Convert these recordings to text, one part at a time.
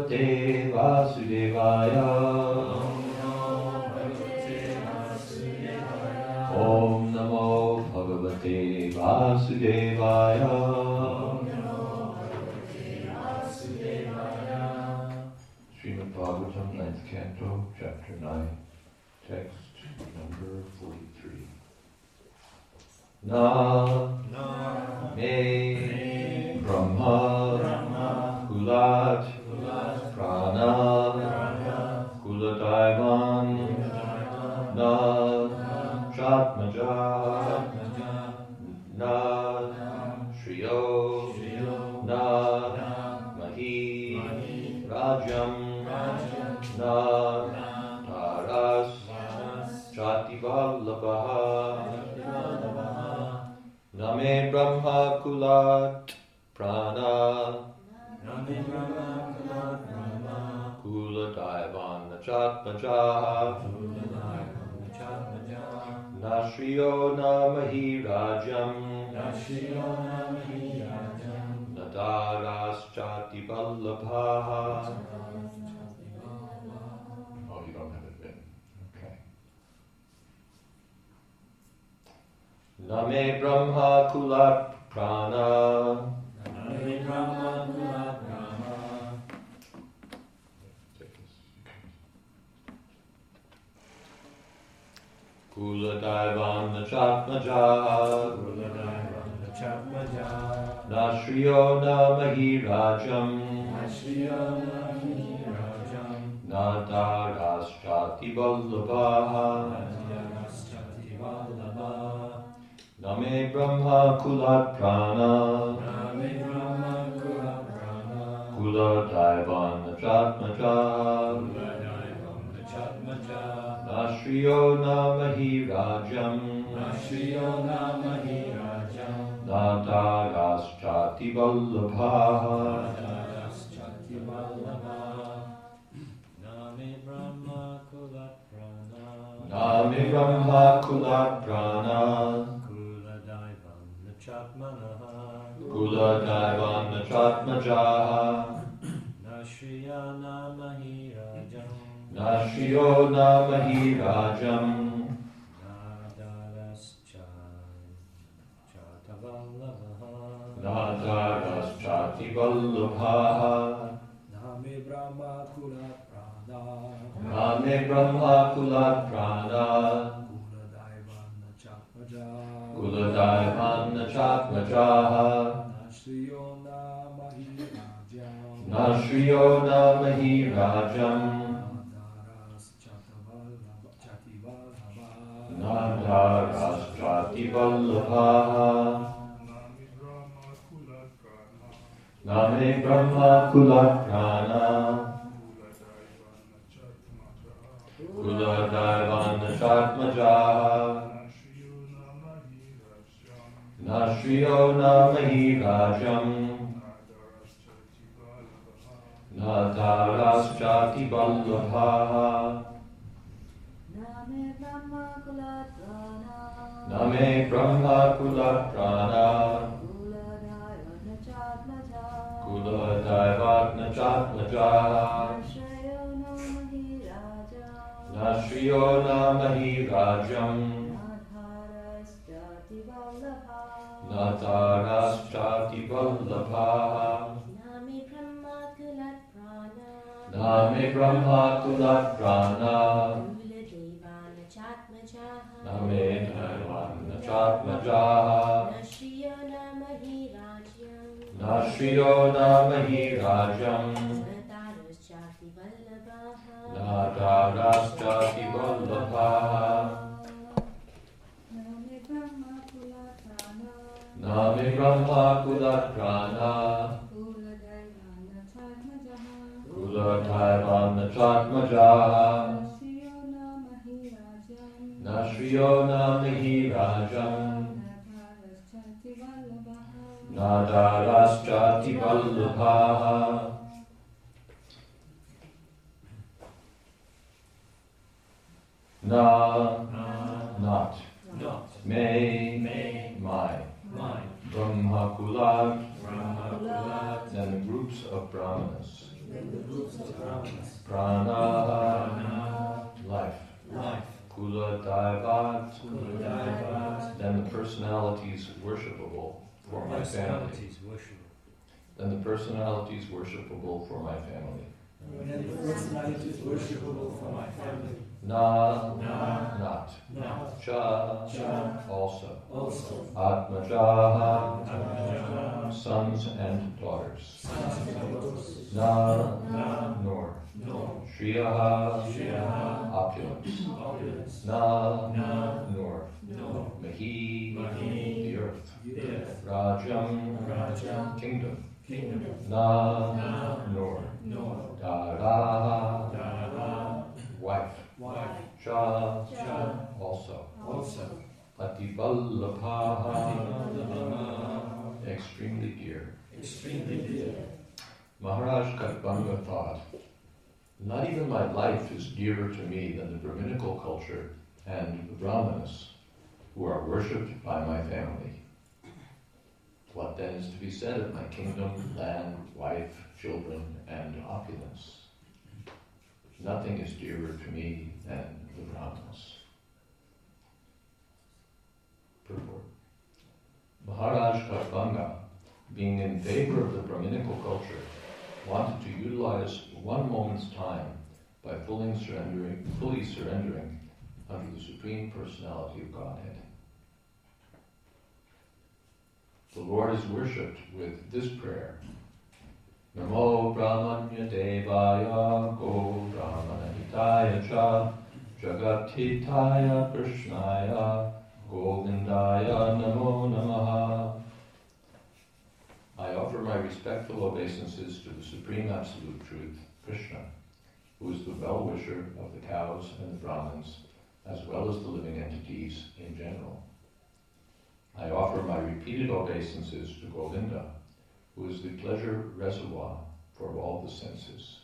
Bhagavate Vasudevaya. Om Namo Bhagavate Vasudevaya. Srimad Bhagavatam, 9th Canto, Chapter 9, text number 43. Na me Brahma Kulat Prana Kulataivan Na Chatmaja Na Shriyo Na Mahi Rajam Na Taras Chativallabha Name Brahma Kulat Prana Kulataivan Chatmaja Nashriyo Namahi Rajam Nadaras Chativallabha. Oh, you don't have it written. Okay. Name Brahma Kulat Prana. Name Brahma Kulat Prana. Kulataivan Chatmaja. Nashriyo Namahi Rajam. Nadaras Chativallabha. Name Brahma Kulat Prana. Kulataivan Chatmaja. Nashriyo Namahi Rajam. Nadaras Chativallabha. Name Brahma Kulat Prana. Name Brahma Kulat Prana. Kuladaivan Chatmanaha. Kulataivan Chatmaja. Nashriya Namahi Rajam. Nashriyo Namahi Rajam. Nadaras Chativallabha. Nadaras Chativallabha. Name Brahma Kulat Prana. Name Brahma Kulat Prana. Kulataivan Chatmaja. Nashriyo Namahi Rajam. Nadaras Chativallabha. Name Brahma Kulat Prana. Kulataivan Chatmaja. Nashriyo Namahi Rajam. Nadaras Chativallabha. Name Brahma Kulat Prana. Name Brahma Kulat Prana. Kulataivan Chatmaja. Nashriyo Namahi Rajam. Nadaras Chativallabha. Name Brahma Kulat Prana. Name Daivan Chatmaja. Nashriyo Namahi Rajam. Nadaras Chativallabha. Name Brahma Kulat Prana. Kulataivan Chatmaja. Nashriyo Namahi Rajam. Nadaras Chativallabha. Not. May. My. Brahma Kulat. And the groups of Brahmanas. then the groups of Brahmanas. Prana, life. Life. Kula Daivat, Kula then the personalities worshipable for my family. Personalities worshipable. Then the personalities worshipable for my family. Then the personality is worshipable for my family. Na, Na, not. Not. Cha, Cha, also. also. Atmajaha, Atmajaha, sons and daughters. sons and daughters. Na, Na, nor. nor. Shriyaha, Shriyaha, opulence. opulence. Na, Na, nor. nor. Mahi, Mahi, the earth. the earth. Rajam, Raja, kingdom. kingdom. Na, Na, nor. nor. Dara, Dara, wife. wife. Cha, Cha, also. Also. Atiballabha, Atiballabha, extremely dear. extremely dear. Maharaj Katbanga thought, not even my life is dearer to me than the Brahminical culture and the Brahmanas, who are worshipped by my family. What then is to be said of my kingdom, land, wife, children, and opulence? Nothing is dearer to me than the Brahmanas. Purport. Maharaj Katbanga, being in favor of the Brahminical culture, wanted to utilize one moment's time by fully surrendering under the Supreme Personality of Godhead. The Lord is worshipped with this prayer: Namo Brahmanya Devaya Go Brahmana Hitaya Cha Jagatitaya Krishnaya Govindaya Namo Namaha. I offer my respectful obeisances to the Supreme Absolute Truth, Krishna, who is the well-wisher of the cows and the Brahmins, as well as the living entities in general. I offer my repeated obeisances to Govinda, who is the pleasure reservoir for all the senses.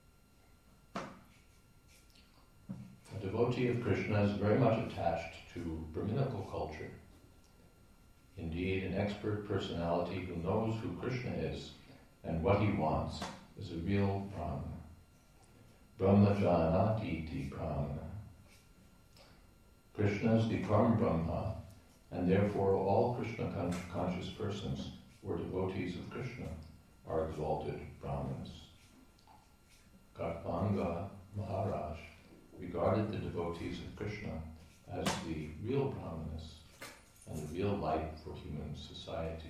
A devotee of Krishna is very much attached to Brahminical culture. Indeed, an expert personality who knows who Krishna is and what he wants is a real Brahmana. Brahmajanati Brahmana. Krishna is the Param Brahma, and therefore all Krishna conscious persons or devotees of Krishna are exalted Brahmanas. Katbanga Maharaj regarded the devotees of Krishna as the real Brahmanas and the real light for human society.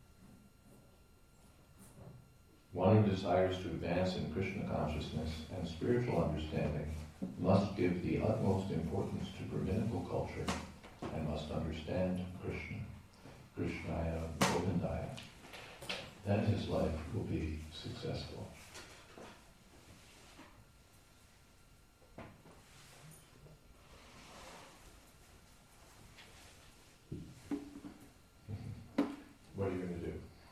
One who desires to advance in Krishna consciousness and spiritual understanding must give the utmost importance to Brahminical culture and must understand Krishna, Krishnaya, Govindaya. Then his life will be successful. What are you going to do?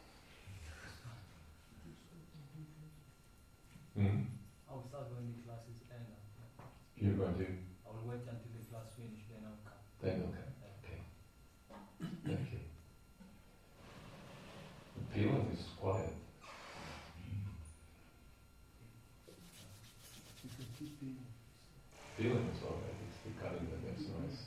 I will start when the class is end. You're going to? I will wait until the class finish, then I'll come. Then okay. Thank you. The feeling is quiet. Feeling is all right. It's the cutting that makes noise.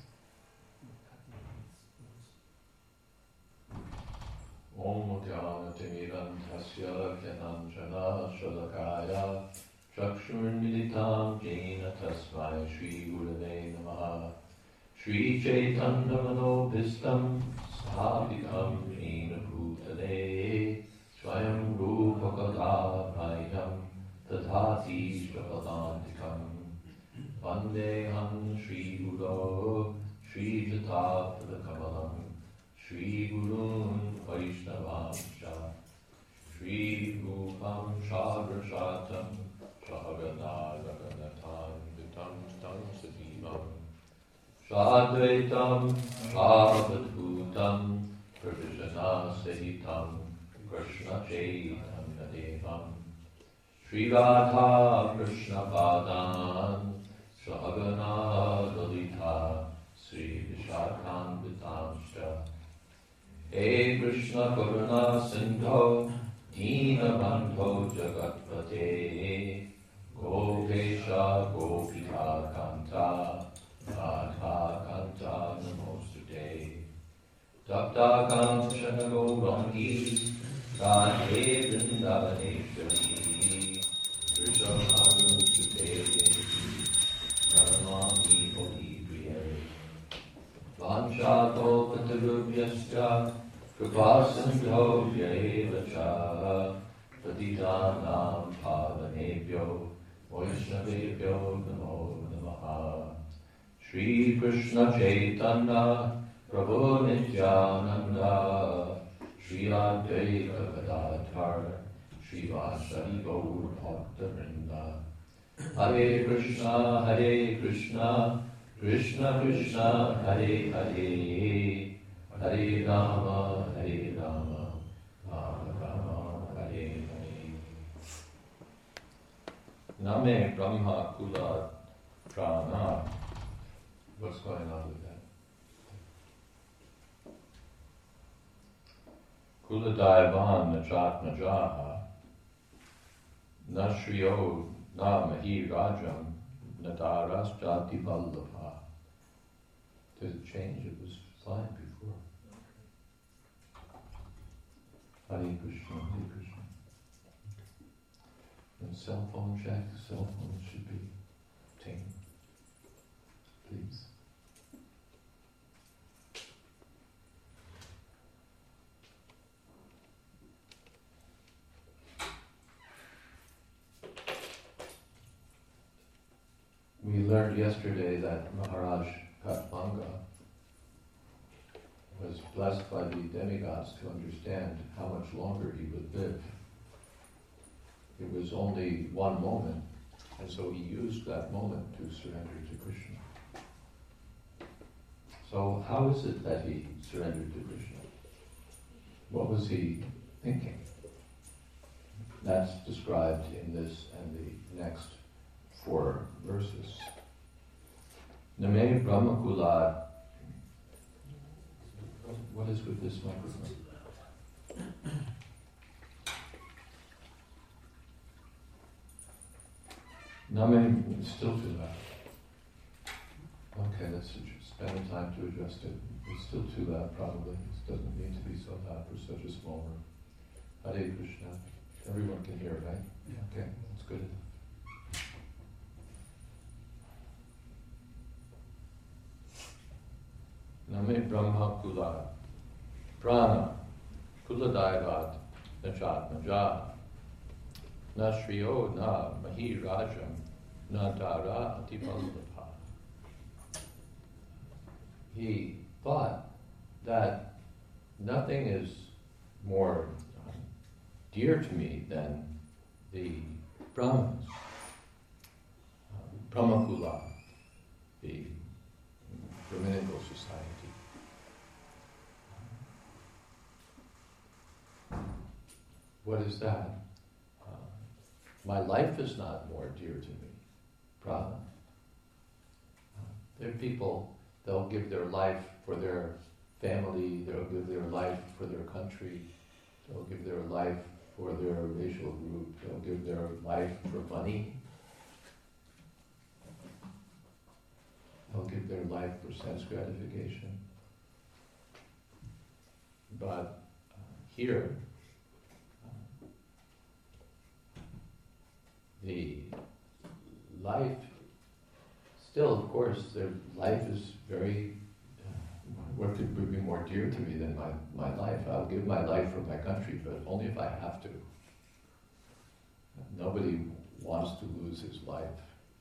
Om Jnana Tasya Gyananjana Shalakaya Chakshurmilitam Jena Tasmai Shri Gurave Namaha Shri Chaitanya Manobhistam Sthapitam Jena Bhutale Swayam Rupakadabhayam Tadhati Shvakadantikam Vandeham Shri Guru Shri Jatapada Kamalam Shri Gurun Vaishnavamsha Shri Rupam Shadrashatam Shahagana Raganatan Vitam Tam Sadivam Shadvaitam Shavadhutam Pravijana Sahitam Krishna Chaitanya Devam Shri Radha Krishna Padan Shahagana Dalita Sri Vishakam Vitamsha He Krishna Karuna Sindho Dina Bandho Jagatpate Gopika Kanta, Radha Kanta Namostute, Tapta Kanta Gaurangi, Radhe Vrindavaneshwari, Vrishabhanusute Devi, Paramani Bodhi Priye, Vanchato Patarubhyascha, Kripasindho Vyaevacha, Patitanam Pavanebhyo, Vaishnavebhyo Namo Namaha. Shri Krishna Chaitanya, Prabhu Nityananda, Shri Advaita Gadadhar, Shri Vasari Gaur Bhakta-vrinda. Hare Krishna, Krishna Krishna, Hare Hare, Hare Rama, Rama Rama, Hare Hare. Name Brahma Kula Prana. What's going on with that? Kula Daivan Nachatmajaha Nashriyo Na Mahi Rajam Nadaras Jati Vallabha. Does it change? It was fine before. Hare Krishna, Hare Krishna. And cell phone check, cell phone should be tamed. Please. We learned yesterday that Maharaj Katmanga was blessed by the demigods to understand how much longer he would live. It was only one moment, and so he used that moment to surrender to Krishna. So how is it that he surrendered to Krishna? What was he thinking? That's described in this and the next 4 verses. Name Brahmakula. What is with this microphone? Name, it's still too loud. Okay, let's spend the time to adjust it. It's still too loud, probably. It doesn't need to be so loud for such a small room. Hare Krishna. Everyone can hear, right? Yeah. Okay, that's good enough. Name Brahma Kula Prana Kula Daivat Nachatmaja Na Shriyo Na Mahi Rajam Na Dara Atipallabha. He thought that nothing is more dear to me than the Brahmins, Brahmakula, the Brahminical society. What is that? My life is not more dear to me, Brahma. There are people, they'll give their life for their family, they'll give their life for their country, they'll give their life for their racial group, they'll give their life for money, they'll give their life for sense gratification. But here, the life, still, of course, their life is very, what could be more dear to me than my life? I'll give my life for my country, but only if I have to. Nobody wants to lose his life.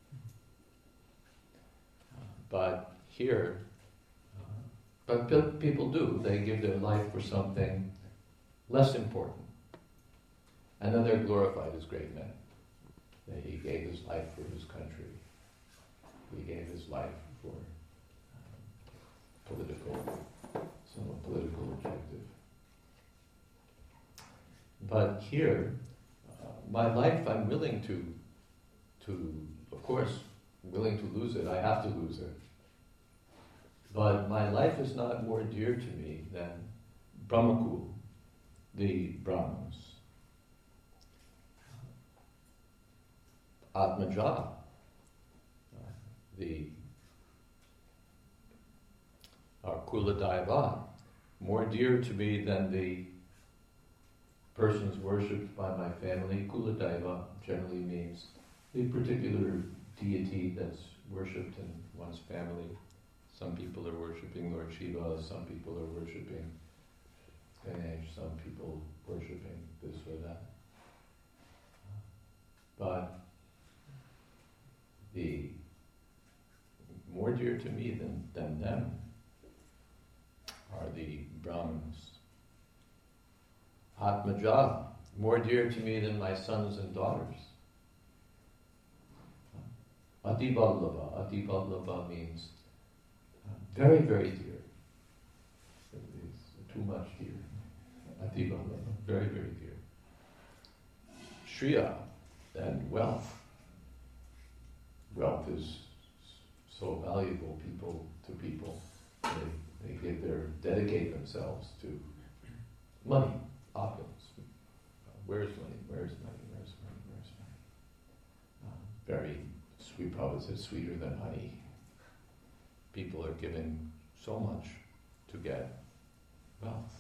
But here, but people do. They give their life for something less important. And then they're glorified as great men. That he gave his life for his country. He gave his life for some political objective. But here, my life, I'm willing to, of course, willing to lose it. I have to lose it. But my life is not more dear to me than Brahmakul, the Brahmins. Atmaja, our Kuladaiva, more dear to me than the persons worshipped by my family. Kuladaiva generally means the particular deity that's worshipped in one's family. Some people are worshipping Lord Shiva, some people are worshipping Ganesh, some people worshipping this or that. But the more dear to me than them are the Brahmins. Atmaja, more dear to me than my sons and daughters. Atiballava. Atiballava means very, very dear. It's too much dear. Atiballava, very, very dear. Shriya, and wealth. Wealth is so valuable to people. They dedicate themselves to money, opulence. Where's money? Where's money? Where's money? Where's money? Very sweet, probably said sweeter than honey. People are giving so much to get wealth.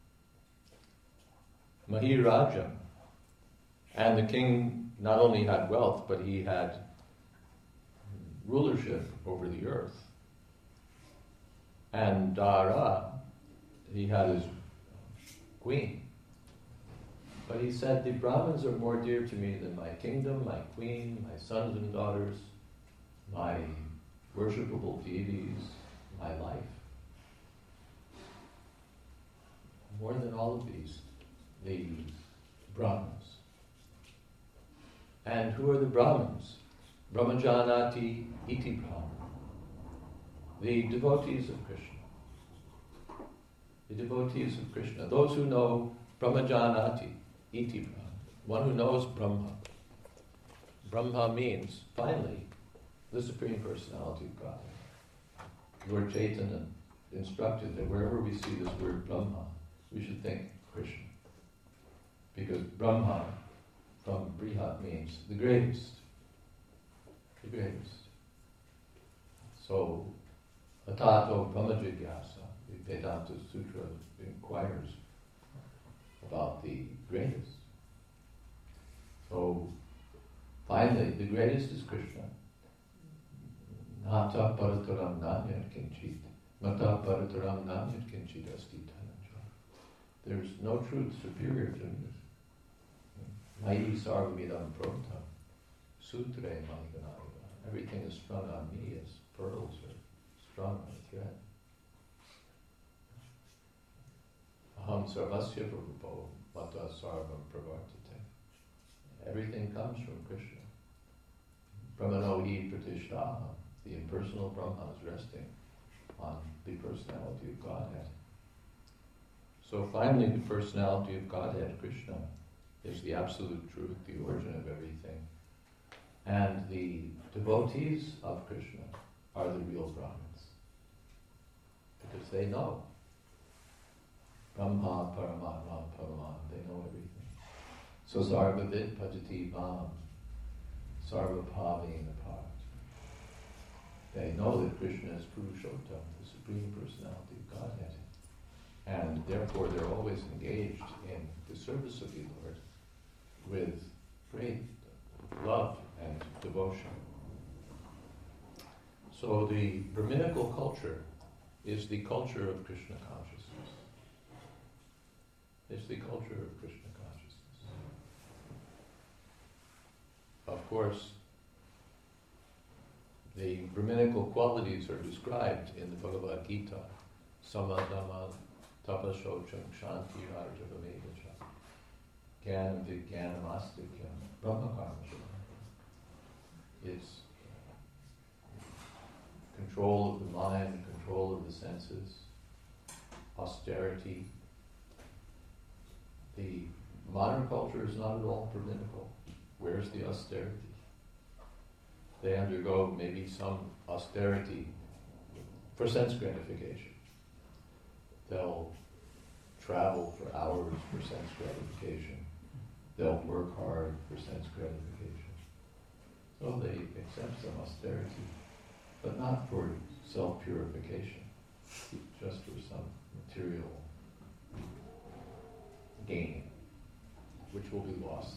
Mahiraja. And the king not only had wealth, but he had rulership over the earth. And Dara, he had his queen. But he said, the Brahmins are more dear to me than my kingdom, my queen, my sons and daughters, my worshipable deities, my life. More than all of these, the Brahmins. And who are the Brahmins? Brahmajanati iti Brahma. The devotees of Krishna. The devotees of Krishna. Those who know Brahmajanati iti Brahma. One who knows Brahma. Brahma means, finally, the Supreme Personality of God. Lord Chaitanya instructed that wherever we see this word Brahma, we should think Krishna. Because Brahma from Brihat means the greatest. The greatest. So, Atato Brahmajigyasa, the Vedanta Sutra inquires about the greatest. So, finally, the greatest is Krishna. Nata parataram nanyat kinchit. Mata parataram nanyat kinchit asti dhananjaya. There's no truth superior to me. Mayi sarvamidam prota. Sutre maniganaya. Everything is strung on me as pearls are strung on a thread. Aham sarvasya prabhupo mata sarvam pravartate. Everything comes from Krishna. Brahmano hi pratishtha. The impersonal Brahma is resting on the personality of Godhead. So finally, the personality of Godhead, Krishna, is the absolute truth, the origin of everything. And the devotees of Krishna are the real Brahmins. Because they know. Brahma, Paramatma, Paraman, they know everything. So Sarvavid Bhajati Mam, Sarvabhavin apart. They know that Krishna is Purushottam, the Supreme Personality of Godhead. And therefore they're always engaged in the service of the Lord with great love and devotion. So the Brahminical culture is the culture of Krishna consciousness. It's the culture of Krishna consciousness. Of course, the Brahminical qualities are described in the Bhagavad Gita. Samadama, tapashocham, shanti, arjavamevacha, jnanam vijnanam astikyam, brahmakarmasha. It's control of the mind, control of the senses, austerity. The modern culture is not at all Brahminical. Where's the austerity? They undergo maybe some austerity for sense gratification. They'll travel for hours for sense gratification. They'll work hard for sense gratification. So they accept some austerity. but not for self-purification, just for some material gain, which will be lost.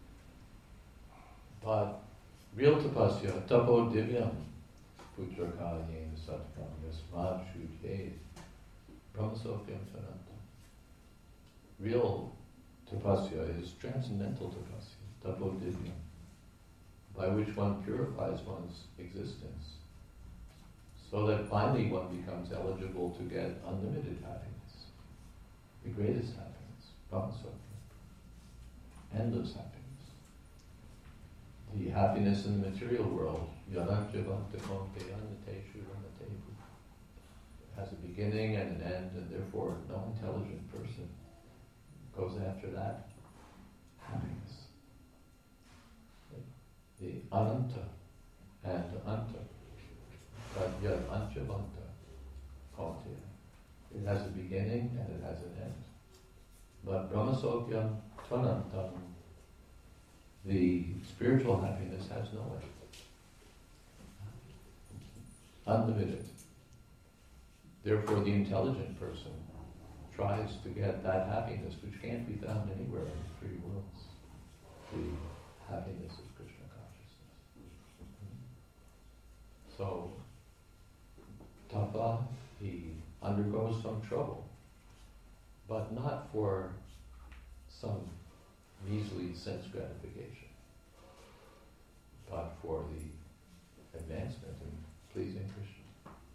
But real tapasya, tapo divyam, putraka yena satkam yasmad shudye, brahmasopyam tananta. Real tapasya is transcendental tapasya, tapo divyam, by which one purifies one's existence, so that finally one becomes eligible to get unlimited happiness, the greatest happiness, brahmasopyam, endless happiness. The happiness in the material world, has a beginning and an end, and therefore no intelligent person goes after that happiness. The ananta and anta, tadyad anchavanta, it has a beginning and it has an end. But brahmasopyam tvanantam, the spiritual happiness has no end. Unlimited. Therefore, the intelligent person tries to get that happiness which can't be found anywhere in the three worlds. The happiness of Krishna consciousness. So, tapa, he undergoes some trouble, but not for some measly sense gratification, but for the advancement in pleasing Krishna.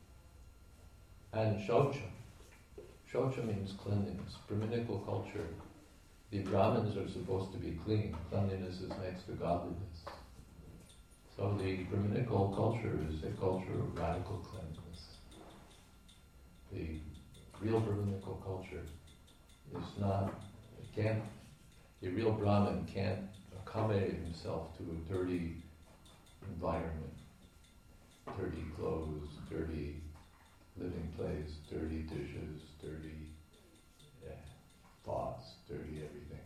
And shaucha means cleanliness. Brahminical culture, the Brahmins are supposed to be clean. Cleanliness is next to godliness. So the Brahminical culture is a culture of radical cleanliness. The real Brahminical culture is not, the real Brahmin can't accommodate himself to a dirty environment, dirty clothes, dirty living place, dirty dishes, dirty thoughts, dirty everything.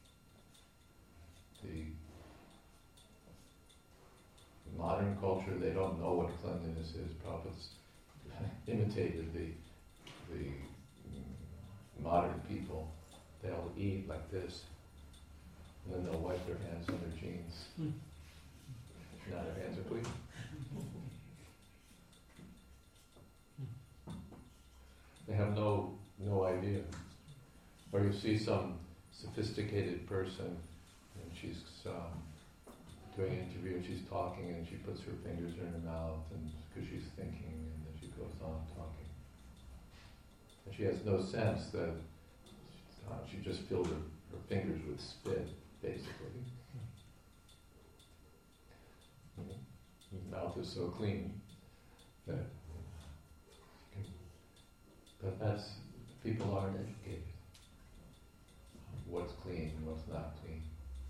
The modern culture, they don't know what cleanliness is. Prabhupada's imitated the modern people. They'll eat like this, and then they'll wipe their hands on their jeans. Now their hands are clean. They have no idea. Or you see some sophisticated person, and she's doing an interview, and she's talking, and she puts her fingers in her mouth, and because she's thinking, and then she goes on talking. And she has no sense that she just filled her fingers with spit, basically. Her mouth is so clean that, but that's, people aren't educated. What's clean and what's not clean.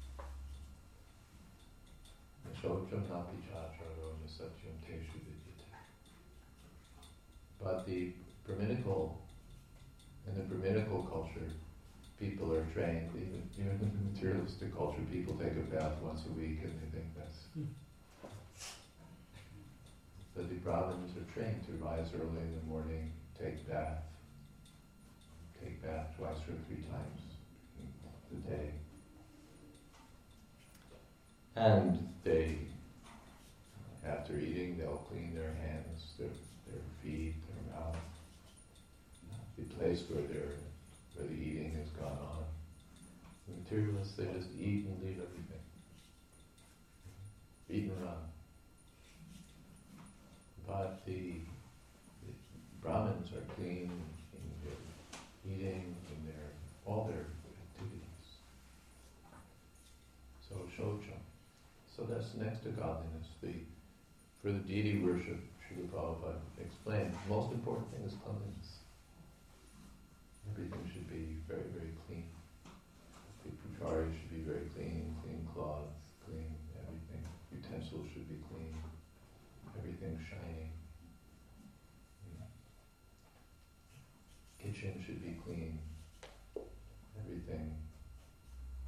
But the Brahminical, in the Brahminical culture, people are trained, even in the materialistic culture, people take a bath once a week and they think that's... But the Brahmins are trained to rise early in the morning, take bath twice or three times a day. And they, after eating, they'll clean their hands, their feet, their mouth, the place where the eating has gone on. The materialists, they just eat and leave everything. Eat and run. But the Brahmins are clean in their eating, in all their activities. So shaucha. So that's next to godliness. For the deity worship, Srila Prabhupada explained, the most important thing is cleanliness. Everything should be very, very clean. The pujari should be very clean cloths, clean everything. Utensils should be clean. Everything shining. Kitchen should be clean. Everything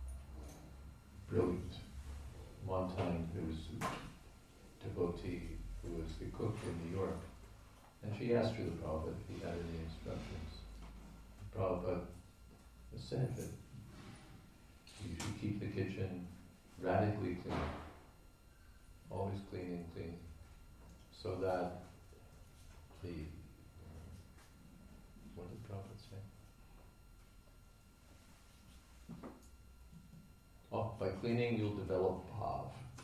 brilliant. One time there was a devotee who was the cook in New York. And she asked the Prabhupada if he had any instructions. Prabhupada said that you should keep the kitchen radically clean, always clean, so that the, what did Prabhupada say? Oh, by cleaning you'll develop bhav.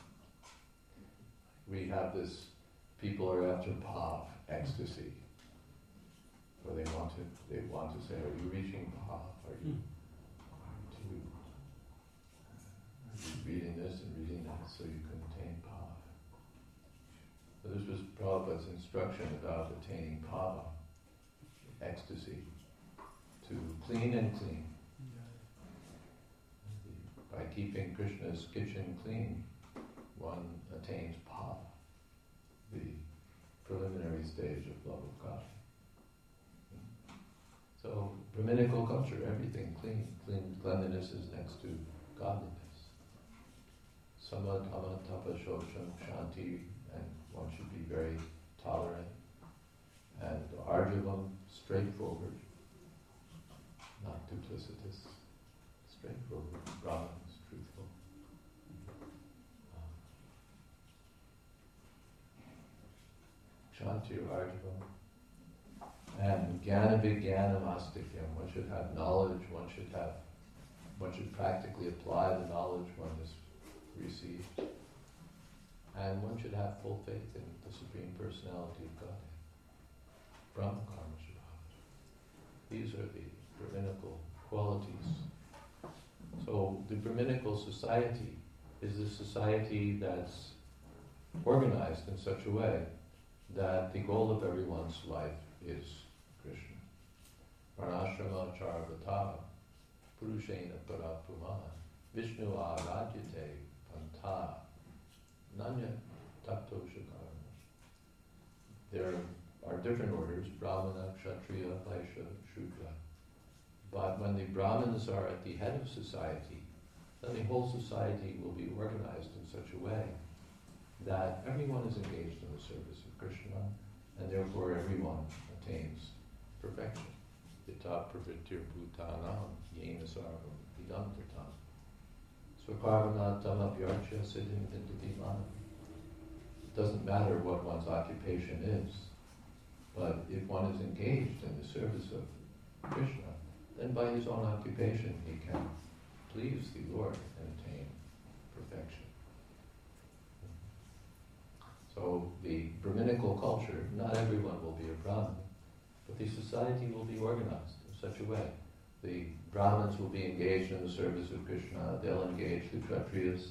We have this, people are after bhav, ecstasy. Where they want to say, are you reaching bhav? Are you reading this and reading that so you can attain bhav? So this was Prabhupada's instruction about attaining bhava, ecstasy, to clean and clean. By keeping Krishna's kitchen clean, one attains bhava, the preliminary stage of love of God. So, Brahminical culture, everything clean. Cleanliness is next to godliness. Sama, dhamma, tapa, shosham, shanti, and one should be very tolerant. And arjavam, straightforward, not duplicitous, straightforward. Brahman is truthful. Shanti or arjavam. And jnana vijnanam astikyam. One should have knowledge, one should practically apply the knowledge one has received. And one should have full faith in the Supreme Personality of Godhead. Brahma karma shubha. These are the Brahminical qualities. So the Brahminical society is a society that's organized in such a way that the goal of everyone's life is Krishna. Varnashrama charvata purushena parapuma Vishnu aradyate panta nanya takto shakarana. There are different orders, Brahmana, Kshatriya, Vaishya, Shudra. But when the Brahmins are at the head of society, then the whole society will be organized in such a way that everyone is engaged in the service of Krishna, and therefore everyone attains perfection. Yata pravritir bhutanam yena sarvam vidantatam swakarvana tamabhyarcha siddhim vindati manam. It doesn't matter what one's occupation is, but if one is engaged in the service of Krishna, then by his own occupation he can please the Lord and attain perfection. So the Brahminical culture, not everyone will be a Brahmin, but the society will be organized in such a way. The Brahmins will be engaged in the service of Krishna, they'll engage the Kshatriyas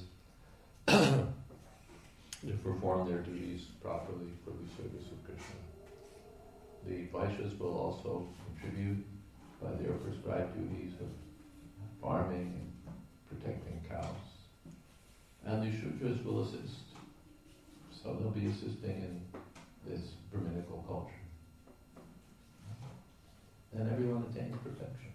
to perform their duties properly for the service of Krishna. The Vaishyas will also contribute by their prescribed duties of farming and protecting cows. And the Shudras will assist. So they'll be assisting in this Brahminical culture. And everyone attains perfection.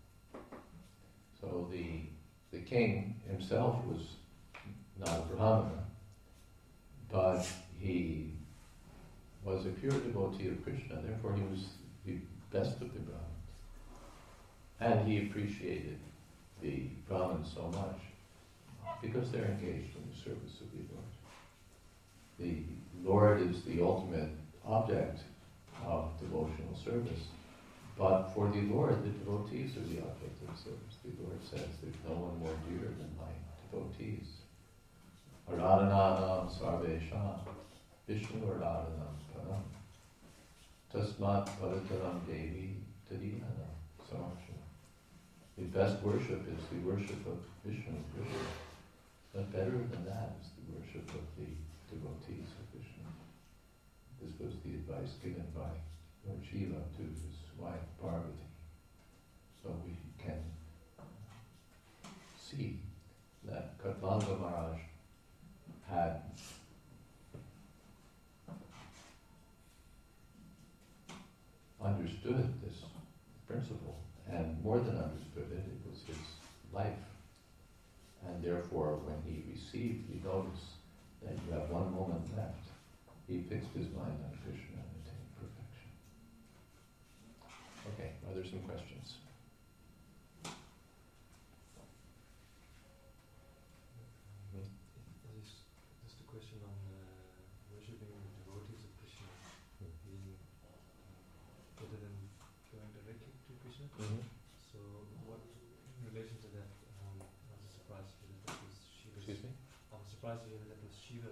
So the king himself was not a Brahmana, but he was a pure devotee of Krishna, therefore he was the best of the Brahmins. And he appreciated the Brahmins so much because they're engaged in the service of the Lord. The Lord is the ultimate object of devotional service. But for the Lord, the devotees are the object of service. The Lord says there's no one more dear than my devotees. Aradhananam sarvesham Vishnu aradhanam param tasmat parataram devi tadinanam samarshana. The best worship is the worship of Vishnu, Krishna. But better than that is the worship of the devotees of Krishna. This was the advice given by Lord Shiva to his wife Parvati. So we can see that Katlanga Maharaj had understood this principle, and more than understood it, it was his life. And therefore, when he received the notice that you have one moment left he fixed his mind on Krishna and attained perfection. Okay, are there some questions? Just a question on worshipping the devotees of Krishna, being better than going directly to Krishna. Mm-hmm. So, what in relation to that? I was surprised to hear that was Shiva's. Excuse me? I was surprised to hear that was Shiva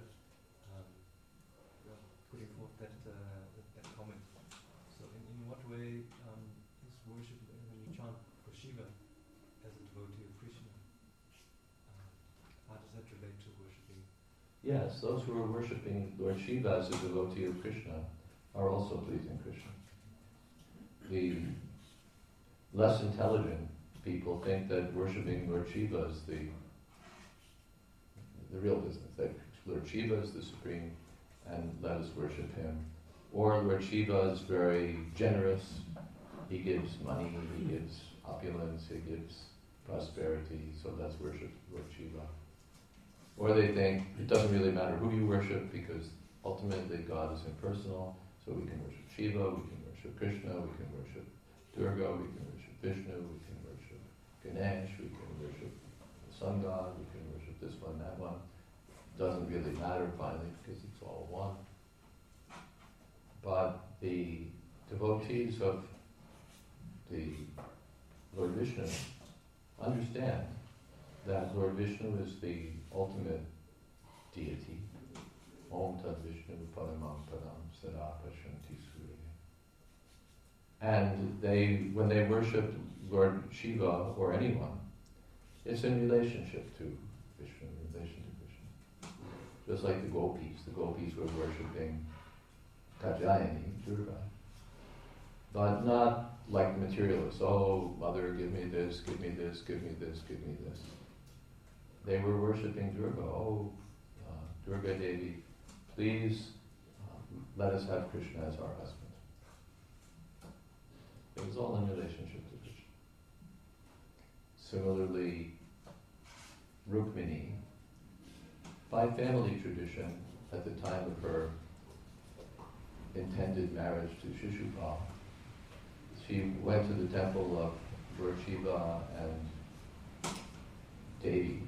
putting forth that comment. So, in what way is worship when you chant for Shiva as a devotee of Krishna? How does that relate to worshipping? Yes, those who are worshipping Lord Shiva as a devotee of Krishna are also pleasing Krishna. The less intelligent people think that worshipping Lord Shiva is the real business, that Lord Shiva is the supreme and let us worship him. Or Lord Shiva is very generous, he gives money, he gives opulence, he gives prosperity, so let's worship Lord Shiva. Or they think it doesn't really matter who you worship because ultimately God is impersonal, so we can worship Shiva, we can worship Krishna, we can worship Durga, we can worship Vishnu, we can worship Ganesh, we can worship the sun god, we can worship this one, that one. It doesn't really matter finally because it's all one. But the devotees of the Lord Vishnu understand that Lord Vishnu is the ultimate deity. Om Tad Vishnu Paramam Padam Sada Pashanti Surya. And when they worship Lord Shiva or anyone, it's in relationship to Vishnu, in relation to Krishna. Just like the gopis were worshipping Kajayani, Durga. But not like the materialists. Oh, mother, give me this, give me this, give me this, give me this. They were worshipping Durga. Oh, Durga Devi, please let us have Krishna as our husband. It was all in relationship to Krishna. Similarly, Rukmini, by family tradition, at the time of her intended marriage to Shishupal, she went to the temple of Lord Shiva and Devi.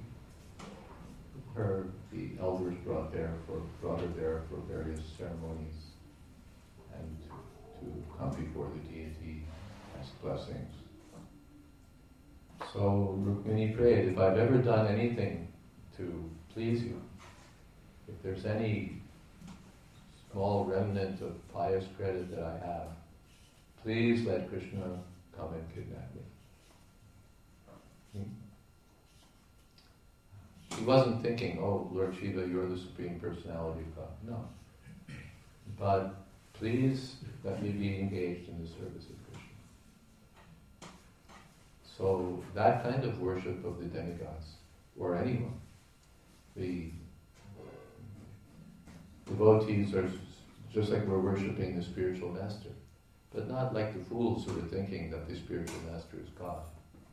The elders brought her there for various ceremonies and to come before the deity, ask blessings. So Rukmini prayed, if I've ever done anything to please you, if there's any small remnant of pious credit that I have, please let Krishna come and kidnap me. He wasn't thinking, oh, Lord Shiva, you're the Supreme Personality of God. No. But please let me be engaged in the service of Krishna. So that kind of worship of the demigods, or anyone, the devotees are just like we're worshipping the spiritual master, but not like the fools who are thinking that the spiritual master is God.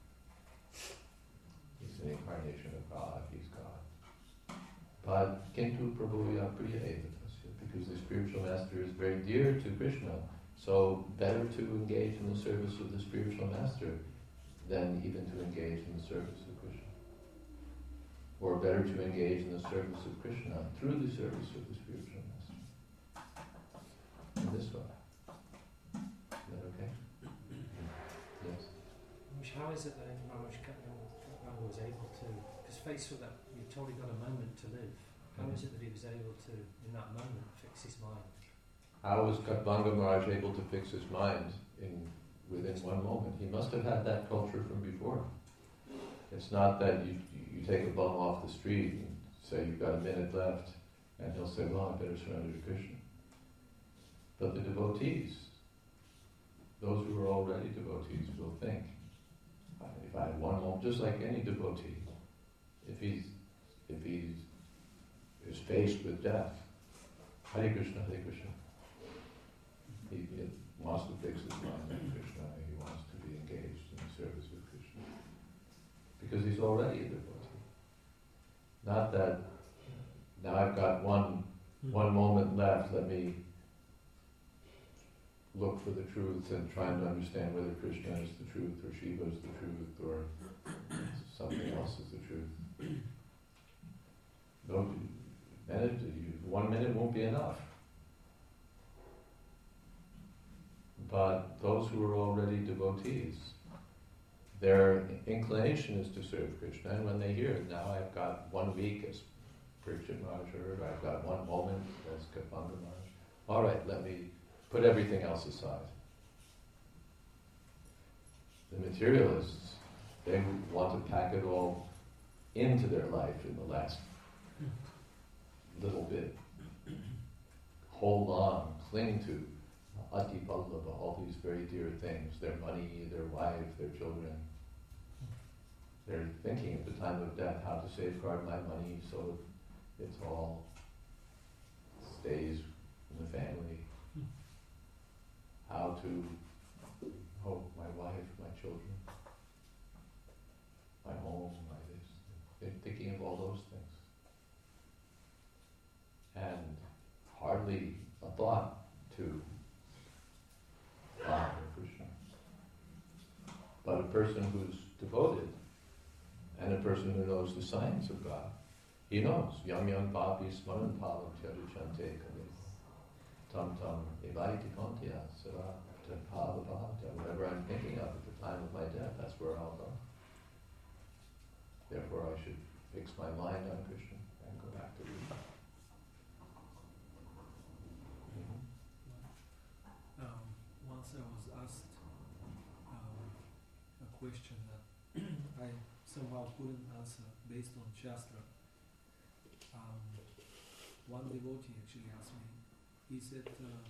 He's an incarnation of God, he's God. But Kintu Prabhuya Priya Evatasya, because the spiritual master is very dear to Krishna, so better to engage in the service of the spiritual master than even to engage in the service of Krishna. Or better to engage in the service of Krishna through the service of the spiritual master. In this way. Is that okay? Yes? How is it that Ramesh Rama was able to, because faced with that, you've totally got a moment to live. How is it that he was able to, in that moment, fix his mind? How was Katvanga Maharaj able to fix his mind within one moment? He must have had that culture from before. It's not that you take a bum off the street and say you've got a minute left, and he'll say, well, I better surrender to Krishna. But the devotees, those who are already devotees, will think, if I had one moment, just like any devotee, if he is faced with death, Hare Krishna, Hare Krishna. He wants to fix his mind on Krishna, he wants to be engaged in the service of Krishna. Because he's already a devotee. Not that now I've got one one moment left, let me look for the truth and trying to understand whether Krishna is the truth or Shiva is the truth or something else is the truth. No, 1 minute won't be enough. But those who are already devotees, their inclination is to serve Krishna, and when they hear, now I've got 1 week as Parikshit Maharaj heard, I've got 1 moment as Kapanga Maharaj. All right, let me put everything else aside. The materialists, they want to pack it all into their life in the last little bit. Hold on, cling to Ati Vallabha, all these very dear things, their money, their wife, their children. They're thinking at the time of death how to safeguard my money so it's all stays in the family. How to hope my wife, my children, my home, my this. They're thinking of all those things. And hardly a thought to God or Krishna. But a person who's devoted and a person who knows the science of God, he knows. Yam yam papi smaran palam chante kale. Tam tam evaiti kontya sara pava bhavata. Whatever I'm thinking of at the time of my death, that's where I'll go. Therefore I should fix my mind on Krishna and go back to Krishna. Once I was asked a question that I somehow couldn't answer based on Shastra. One devotee actually asked me, he said,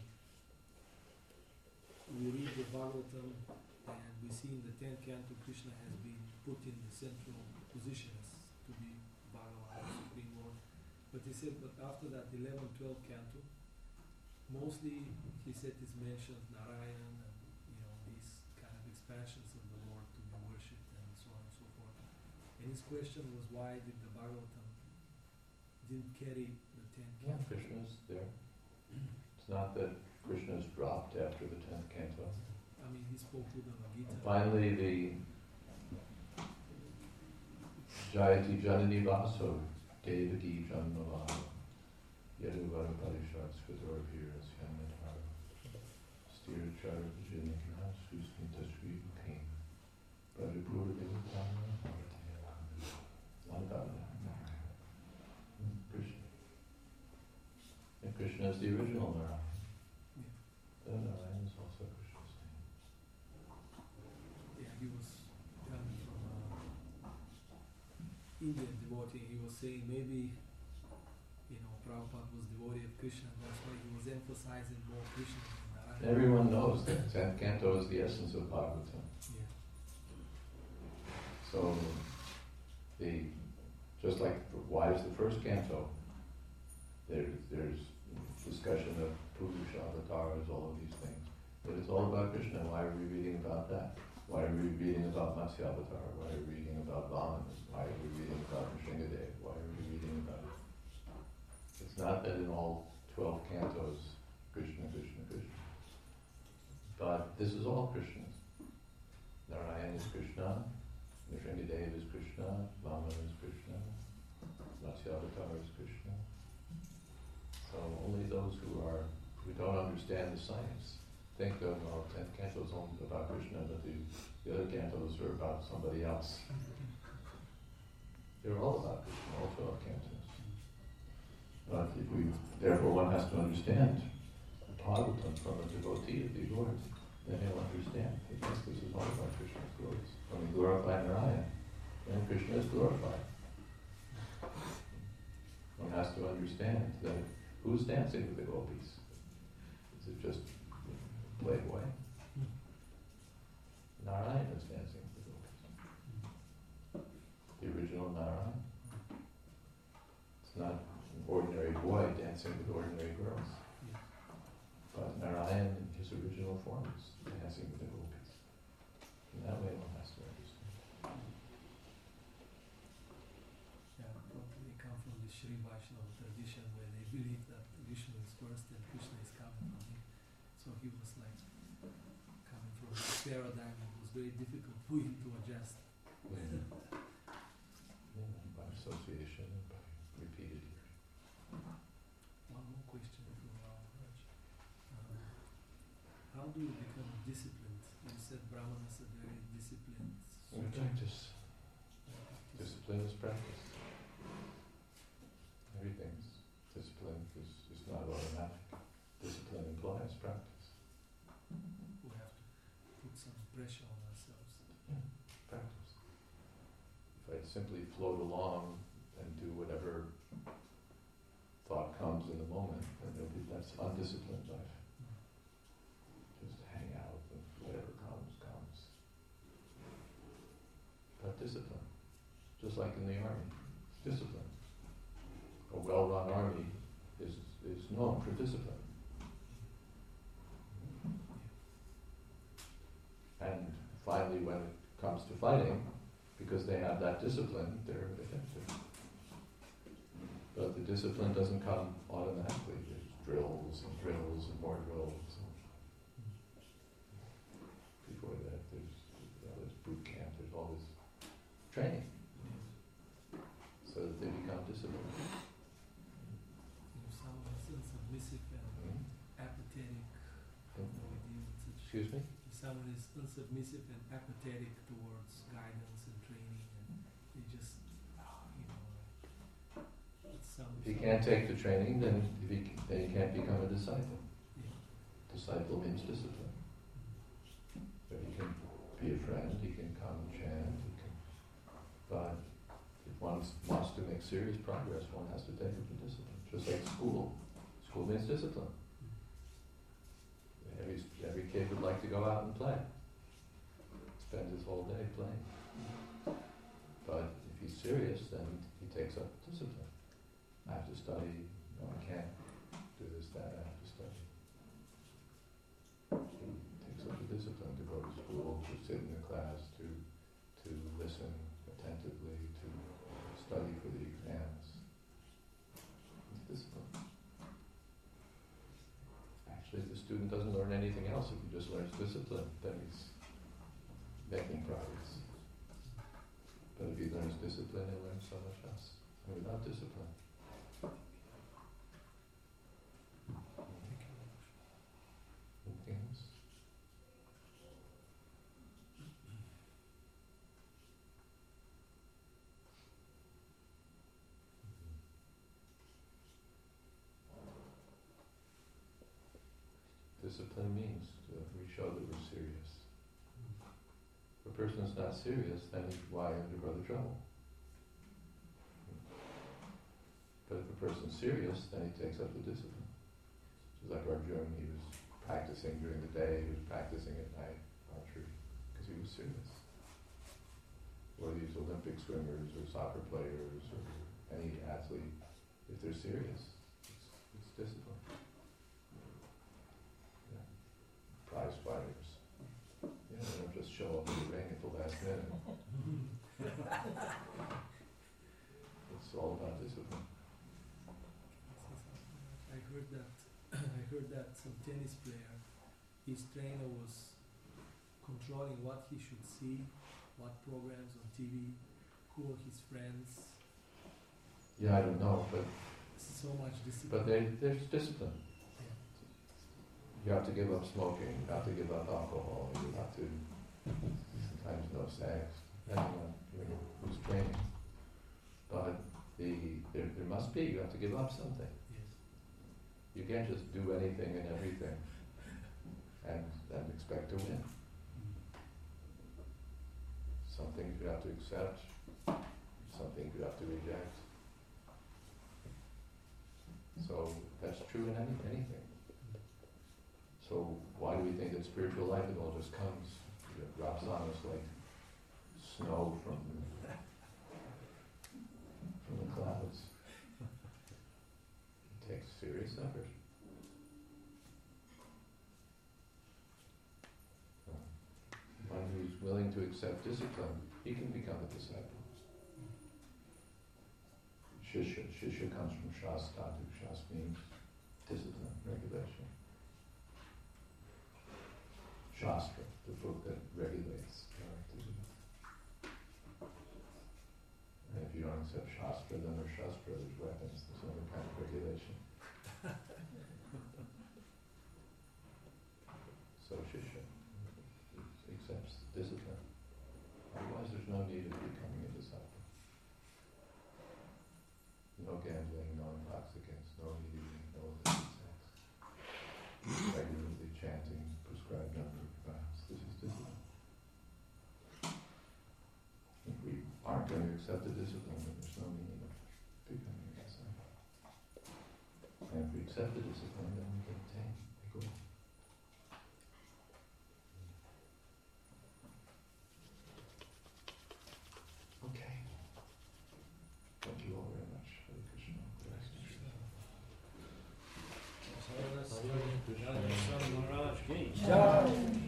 we read the Bhagavatam and we see in the 10th canto Krishna has been put in the central position as to be Bhagavan, Supreme Lord. But he said, but after that 11th, 12th canto, mostly, he said, is mentioned Narayan and, these kind of expansions of the Lord to be worshipped and so on and so forth. And his question was, why did the Bhagavatam didn't carry the 10th Yeah, canto? Krishna's there. It's not that Krishna's dropped after the 10th canto. I mean, he spoke with the Gita. Finally, the Jayati Janani Vaso, Devaki Janmavana, Yaduvara Parishad Skador Viras Yanadhara, Stir Chara Vijanika, Susmita Sri Pain, Paripura Devakana, Krishna. And Krishna is the original Narayan. The Narayan is also Krishna's name. Yeah, he was coming from Indian devotee. He was saying maybe, Prabhupada was devotee of Krishna. That's why he was emphasizing more Krishna than Narayana. Everyone knows that 10th canto is the essence of Bhagavatam. Yeah. So, just like why is the first canto? There's discussion of Purusha, avatars, all of these things. But it's all about Krishna. Why are we reading about that? Why are we reading about Matsya Avatar? Why are we reading about Vamana? Why are we reading about Nrsingadev? Why are we reading about it? It's not that in all 12 cantos, Krishna, Krishna, Krishna. But this is all Krishna's. Narayan is Krishna, Nrsingadev is Krishna, Vamana is Krishna, Matsya Avatar is Krishna. So only those who don't understand the science think that 10th canto is only about Krishna, but the other cantos are about somebody else. They're all about Krishna, all 12 cantos. But therefore one has to understand the Bhagavatam from a devotee of the Lord. Then he'll understand that yes, this is all about Krishna's glories. When we glorify Narayana, then Krishna is glorified. One has to understand that who's dancing with the gopis? Is it just Playboy? Narayana is dancing with the gopis. The original Narayana. It's not an ordinary boy dancing with ordinary girls. But Narayana in his original form is dancing with the gopis. In that way one has to understand. Yeah, probably come from the Sri Vaishnava tradition where they believe that first and Krishna is coming from him. So he was like coming from this paradigm. It was very difficult for him to adjust. Yeah. Yeah, by association and by repeated hearing. One more question from Raj. How do you become disciplined? You said Brahmanas are very disciplined. We practice. Discipline is practice. Everything's discipline is not automatic. Discipline implies practice. We have to put some pressure on ourselves. Yeah, practice. If I simply float along and do whatever thought comes in the moment, then that's undisciplined life. Just hang out and whatever comes, comes. But discipline. Just like in the army. Discipline. A well-run army is known for discipline. And finally, when it comes to fighting, because they have that discipline, they're effective. But the discipline doesn't come automatically. There's drills and drills and more drills. Before that, there's boot camp. There's all this training, so that they become disciplined. If someone is unsubmissive and apathetic, Excuse me? if someone is unsubmissive and apathetic towards guidance and training, and they just, If he can't take the training, then he can't become a disciple. Yeah. Disciple means discipline. So he can be a friend, he can come and chant, but if one wants to make serious progress, one has to take up the discipline. Just like school. School means discipline. Every kid would like to go out and play. Spend his whole day playing. But if he's serious, then he takes up discipline. I have to study. No, I can't do this, that. I have to study. He takes up the discipline to go to school, to sit in the class, to listen attentively, to study for the exams. It's discipline. Actually, the student doesn't learn anything else if he just learns discipline, then he's making progress. But if he learns discipline, he'll learn so much else. And without discipline. Anything else? Discipline means we show that we're serious. If a person is not serious, then why undergo the trouble? But if a person's serious, then he takes up the discipline. Just like Arjuna, he was practicing during the day, he was practicing at night, archery, because he was serious. Or these Olympic swimmers or soccer players or any athlete, if they're serious, it's discipline. Prize fighters. They don't just show up in the ring at the last minute. It's all about discipline. I heard that some tennis player, his trainer was controlling what he should see, what programs on TV, who are his friends. Yeah, I don't know, but So much discipline. but there's discipline. You have to give up smoking, you have to give up alcohol, you have to sometimes no sex, depending on who's training. But there must be, you have to give up something. Yes. You can't just do anything and everything and expect to win. Some things you have to accept, some things you have to reject. So that's true in anything. So why do we think that spiritual life, it all just comes, it drops on us like snow from the clouds? It takes serious effort. One who's willing to accept discipline, he can become a disciple. Shishya comes from Shastadu. Shas means discipline. going to accept the discipline, then there's no meaning of becoming a disciple. And if we accept the discipline, then we can attain the goal. Okay. Thank you all very much. Hare Krishna. Hare Krishna. Maharaj ki Jai.